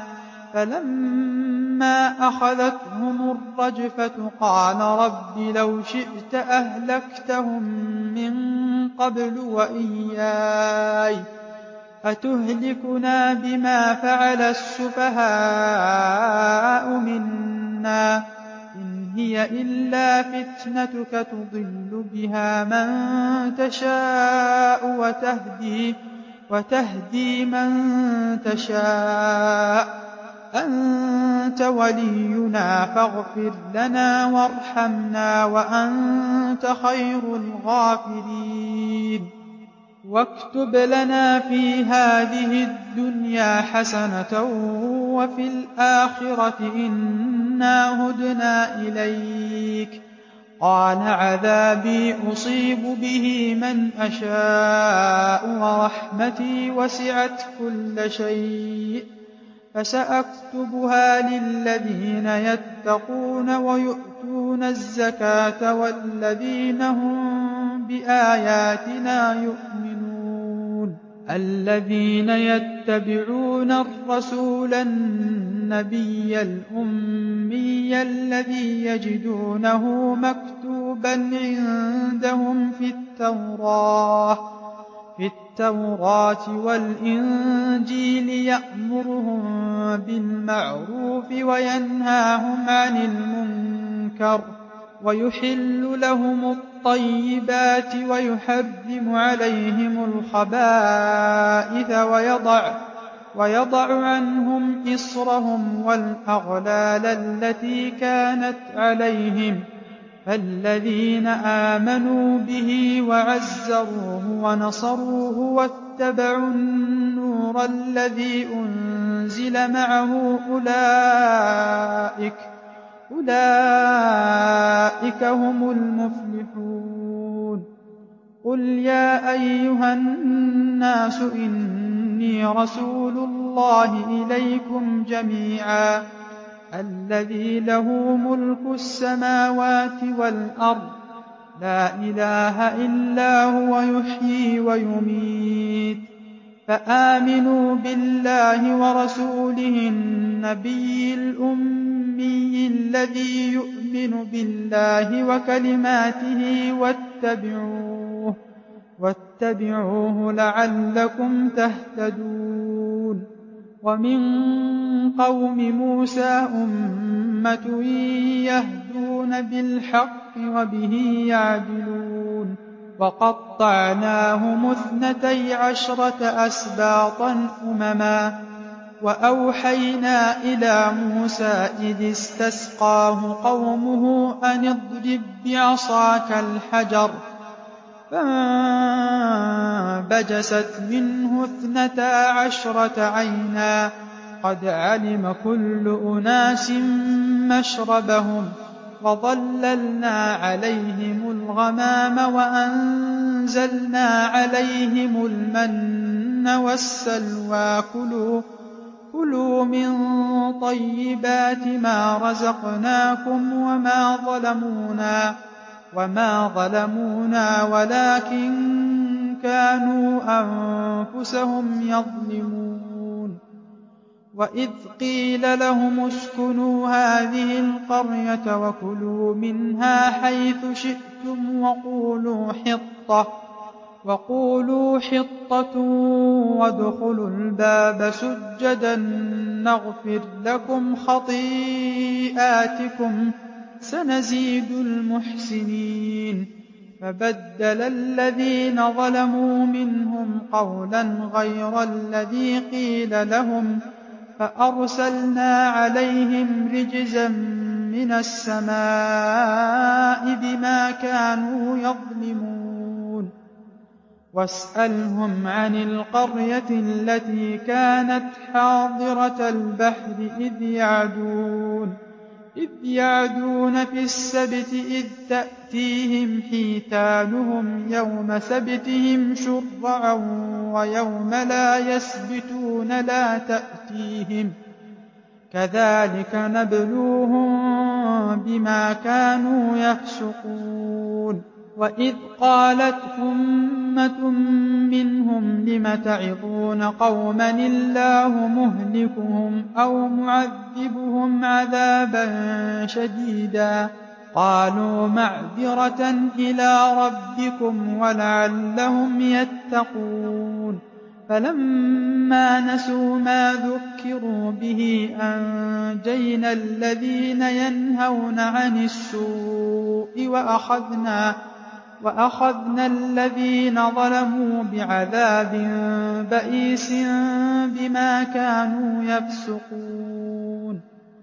فلما أخذتهم الرجفة قال رب لو شئت أهلكتهم من قبل وإياي أتهلكنا بما فعل السفهاء منا إن هي إلا فتنتك تضل بها من تشاء وتهدي من تشاء أنت ولينا فاغفر لنا وارحمنا وأنت خير الغافرين. واكتب لنا في هذه الدنيا حسنة وفي الآخرة إنا هدنا إليك. قال عذابي أصيب به من أشاء ورحمتي وسعت كل شيء فسأكتبها للذين يتقون ويؤتون الزكاة والذين هم بآياتنا يؤمنون الذين يتبعون الرسول النبي الأمي الذي يجدونه مكتوبا عندهم في التوراة والإنجيل يأمرهم بالمعروف وينهاهم عن المنكر ويحل لهم الطيبات ويحرم عليهم الخبائث ويضع عنهم إصرهم والأغلال التي كانت عليهم فالذين آمنوا به وعزروه ونصروه واتبعوا النور الذي أنزل معه أولئك هم المفلحون قل يا أيها الناس إني رسول الله إليكم جميعا الذي له ملك السماوات والأرض لا إله إلا هو يحيي ويميت فآمنوا بالله ورسوله النبي الأمي الذي يؤمن بالله وكلماته واتبعوه لعلكم تهتدون ومن قوم موسى أمة يهدون بالحق وبه يعدلون وقطعناهم 12 أسباطا أمما وأوحينا إلى موسى إذ استسقاه قومه أن اضرب بعصاك الحجر فانبجست منه 12 عينا قد علم كل أناس مشربهم وظللنا عليهم الغمام وأنزلنا عليهم المن والسلوى كلوا من طيبات ما رزقناكم وما ظلمونا ولكن كانوا أنفسهم يظلمون وإذ قيل لهم اسكنوا هذه القرية وكلوا منها حيث شئتم وقولوا حطة وادخلوا الباب سجدا نغفر لكم خطيئاتكم سنزيد المحسنين فبدل الذين ظلموا منهم قولا غير الذي قيل لهم فأرسلنا عليهم رجزا من السماء بما كانوا يظلمون واسألهم عن القرية التي كانت حاضرة البحر إذ يعدون في السبت إذ تأتيهم حيتانهم يوم سبتهم شرعا ويوم لا يسبتون لا تأتيهم كذلك نبلوهم بما كانوا يفسقون وإذ قالت أمة منهم لم تعظون قوما الله مهلكهم أو معذبهم عذابا شديدا قالوا معذرة إلى ربكم ولعلهم يتقون فلما نسوا ما ذكروا به أنجينا الذين ينهون عن السوء وأخذنا الذين ظلموا بعذاب بئيس بما كانوا يفسقون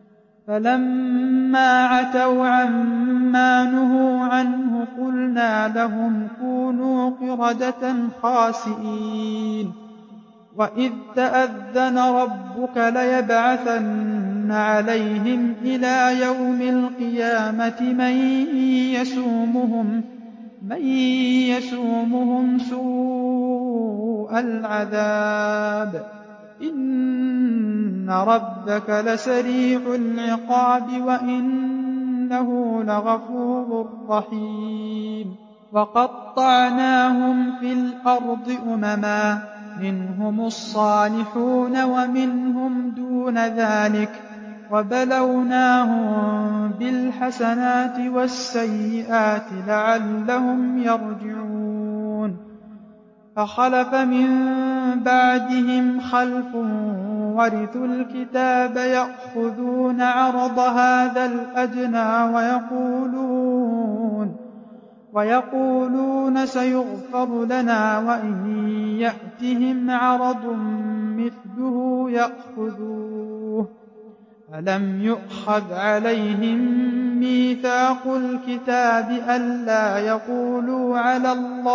فلما عتوا عما نهوا عنه قلنا لهم كونوا قردة خاسئين وإذ تأذن ربك ليبعثن عليهم إلى يوم القيامة من يسومهم سوء العذاب إن ربك لسريع العقاب وإنه لغفور رحيم وقطعناهم في الأرض أمما منهم الصالحون ومنهم دون ذلك وبلوناهم بالحسنات والسيئات لعلهم يرجعون فخلف من بعدهم خلف ورثوا الكتاب يأخذون عرض هذا الأدنى ويقولون سيغفر لنا وإن يأتهم عرض مثله يأخذوه ألم يؤخذ عليهم ميثاق الكتاب ألا يقولوا على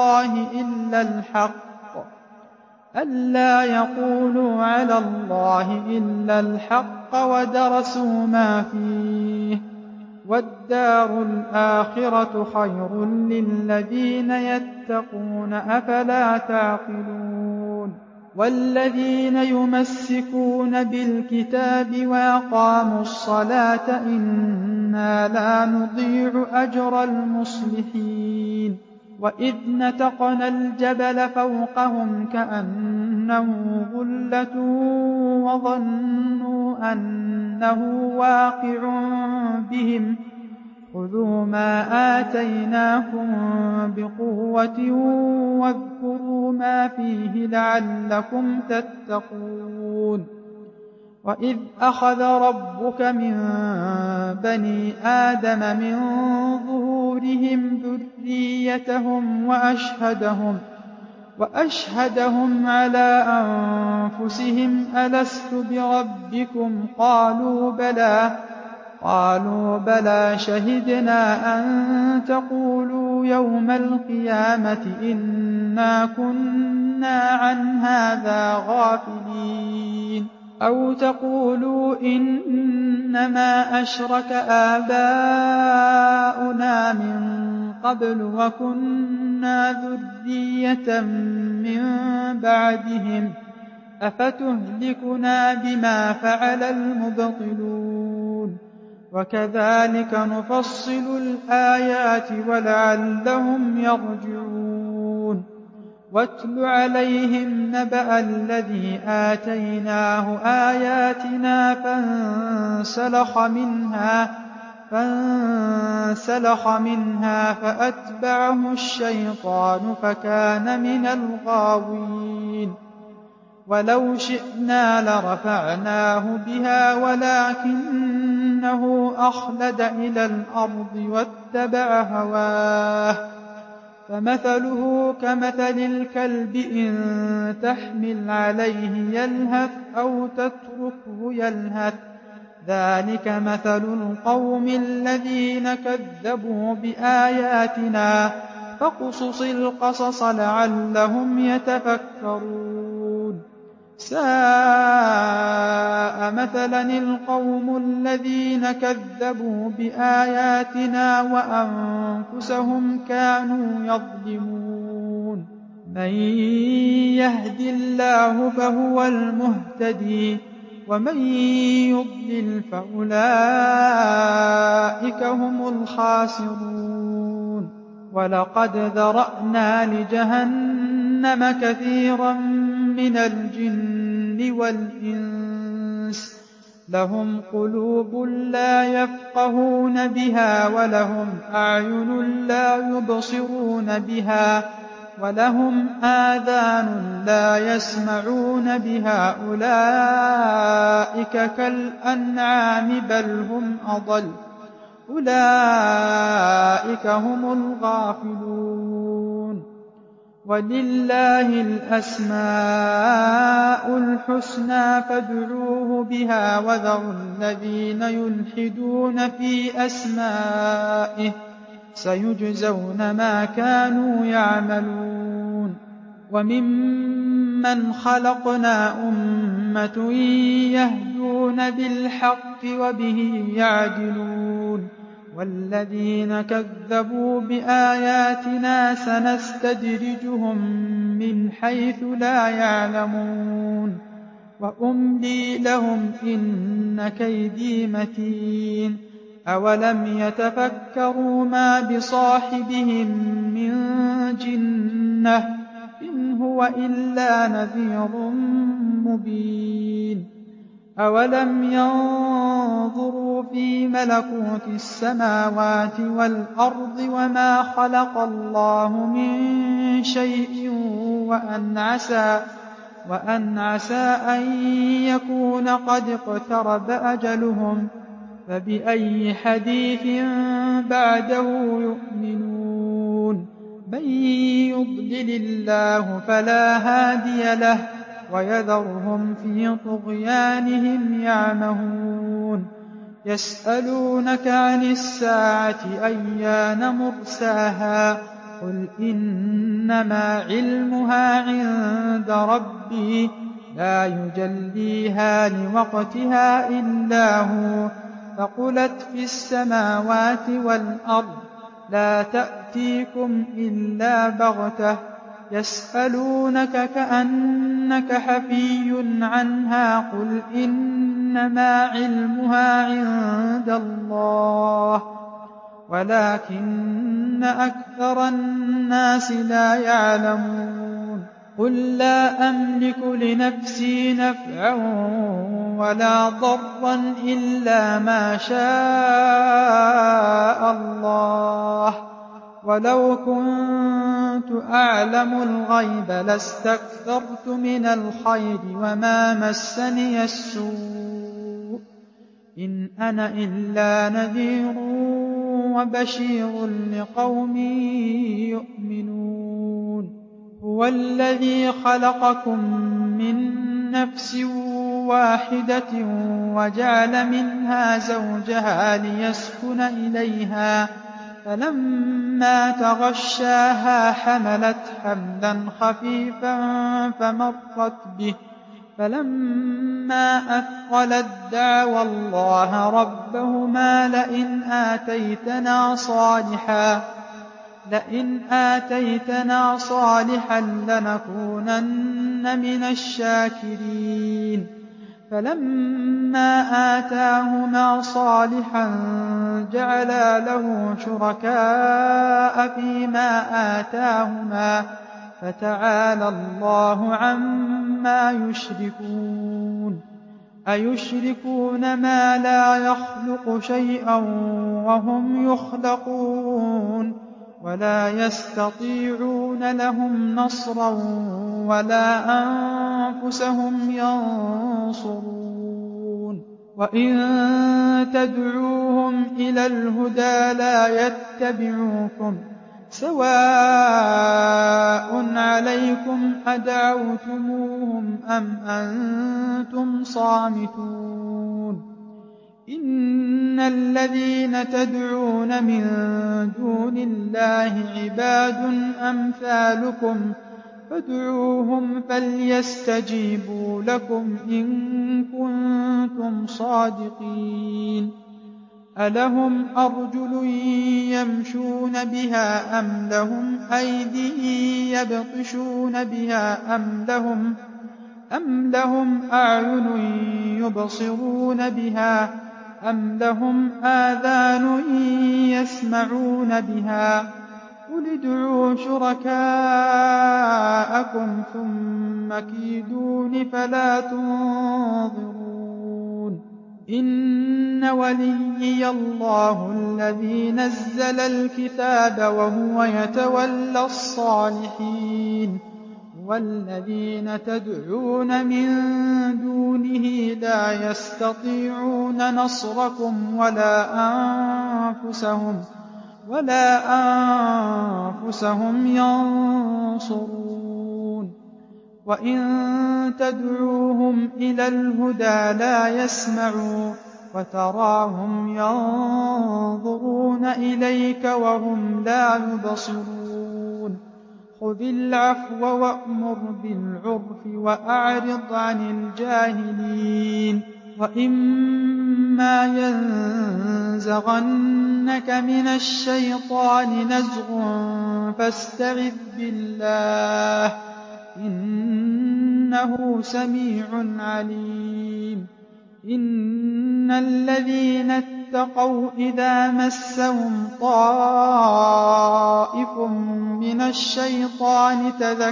الله إلا الحق ودرسوا ما فيه والدار الآخرة خير للذين يتقون أفلا تعقلون والذين يمسكون بالكتاب وأقاموا الصلاة إنا لا نضيع أجر المصلحين وإذ نتقنا الجبل فوقهم كأنه ظلة وظنوا أنه واقع بهم خذوا ما آتيناكم بقوة واذكروا ما فيه لعلكم تتقون وإذ أخذ ربك من بني آدم من ظهورهم ذريتهم وأشهدهم على أنفسهم ألست بربكم قالوا بلى شهدنا أن تقولوا يوم القيامة إنا كنا عن هذا غافلين أو تقولوا إنما أشرك آباؤنا من قبل وكنا ذرية من بعدهم أفتهلكنا بما فعل المبطلون وكذلك نفصل الآيات ولعلهم يرجعون واتل عليهم نبأ الذي آتيناه آياتنا فانسلخ منها فأتبعه الشيطان فكان من الغاوين ولو شئنا لرفعناه بها ولكنه أخلد إلى الأرض واتبع هواه فمثله كمثل الكلب إن تحمل عليه يلهث أو تتركه يلهث ذلك مثل القوم الذين كذبوا بآياتنا فاقصص القصص لعلهم يتفكرون ساء مثلا القوم الذين كذبوا بآياتنا وأنفسهم كانوا يظلمون من يهد الله فهو المهتدي ومن يضلل فأولئك هم الخاسرون ولقد ذرأنا لجهنم كثيرا من الجن والإنس لهم قلوب لا يفقهون بها ولهم أعين لا يبصرون بها ولهم آذان لا يسمعون بها أولئك كالأنعام بل هم أضل أولئك هم الغافلون ولله الأسماء الحسنى فادعوه بها وذروا الذين يلحدون في أسمائه سيجزون ما كانوا يعملون وممن خلقنا أمة يهدون بالحق وبه يعدلون والذين كذبوا بآياتنا سنستدرجهم من حيث لا يعلمون وأملي لهم إن كيدي متين أولم يتفكروا ما بصاحبهم من جنة إن هو إلا نذير مبين أولم ينظروا في ملكوت السماوات والأرض وما خلق الله من شيء وأن عسى أن يكون قد اقترب أجلهم فبأي حديث بعده يؤمنون من يضلل الله فلا هادي له ويذرهم في طغيانهم يعمهون يسألونك عن الساعة أيان مرساها قل إنما علمها عند ربي لا يجليها لوقتها إلا هو فقلت في السماوات والأرض لا تأتيكم إلا بغتة يسألونك كأنك حفي عنها قل إنما علمها عند الله ولكن أكثر الناس لا يعلمون قل لا أملك لنفسي نفعا ولا ضرا إلا ما شاء الله ولو كنت أعلم الغيب لاستكثرت من الخير وما مسني السوء إن أنا إلا نذير وبشير لقوم يؤمنون هو الذي خلقكم من نفس واحدة وجعل منها زوجها ليسكن إليها فلما تغشاها حملت حملا خفيفا فمرت به فلما أثقلت دعوا الله ربهما لئن آتيتنا صالحا لنكونن من الشاكرين فلما آتاهما صالحا جعلا له شركاء فيما آتاهما فتعالى الله عما يشركون أيشركون ما لا يخلق شيئا وهم يخلقون ولا يستطيعون لهم نصرا ولا أنفسهم ينصرون وإن تدعوهم إلى الهدى لا يتبعوكم سواء عليكم أدعوتموهم أم أنتم صامتون إن الذين تدعون من دون الله عباد أمثالكم فادعوهم فليستجيبوا لكم إن كنتم صادقين ألهم أرجل يمشون بها أم لهم أيدي يبطشون بها أم لهم أعين يبصرون بها أم لهم آذان يسمعون بها قل ادعوا شركاءكم ثم كيدون فلا تنظرون إن وليي الله الذي نزل الكتاب وهو يتولى الصالحين والذين تدعون من دونه لا يستطيعون نصركم ولا أنفسهم ينصرون وإن تدعوهم إلى الهدى لا يسمعوا وتراهم ينظرون إليك وهم لا يبصرون خذ العفو وأمر بالعرف وأعرض عن الجاهلين وإما ينزغنك من الشيطان نزغ فاستعذ بالله إنه سميع عليم إن الذين اتقوا إذا مسهم طائف من الشيطان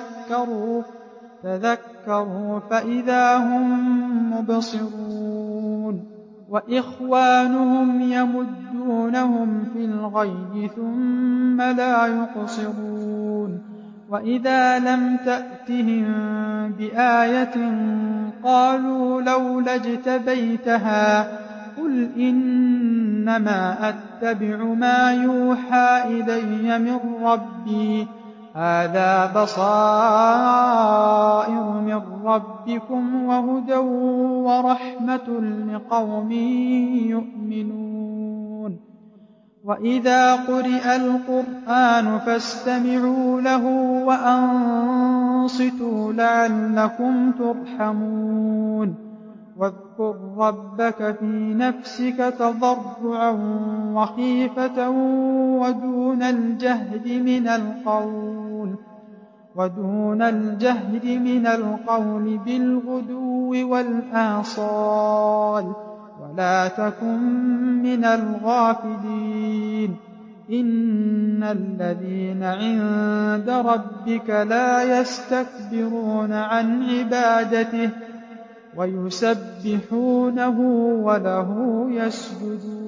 تذكروا فإذا هم مبصرون وإخوانهم يمدونهم في الغي ثم لا يقصرون وإذا لم تأتهم بآية قالوا لولا اجتبيتها قل إنما أتبع ما يوحى إلي من ربي هذا بصائر من ربكم وهدى ورحمة لقوم يؤمنون وإذا قرئ القرآن فاستمعوا له وأنصتوا لعلكم ترحمون واذكر ربك في نفسك تضرعا وخيفة ودون الجهد من القول بالغدو والآصال ولا تكن من الغافلين إن الذين عند ربك لا يستكبرون عن عبادته ويسبحونه وله يسجدون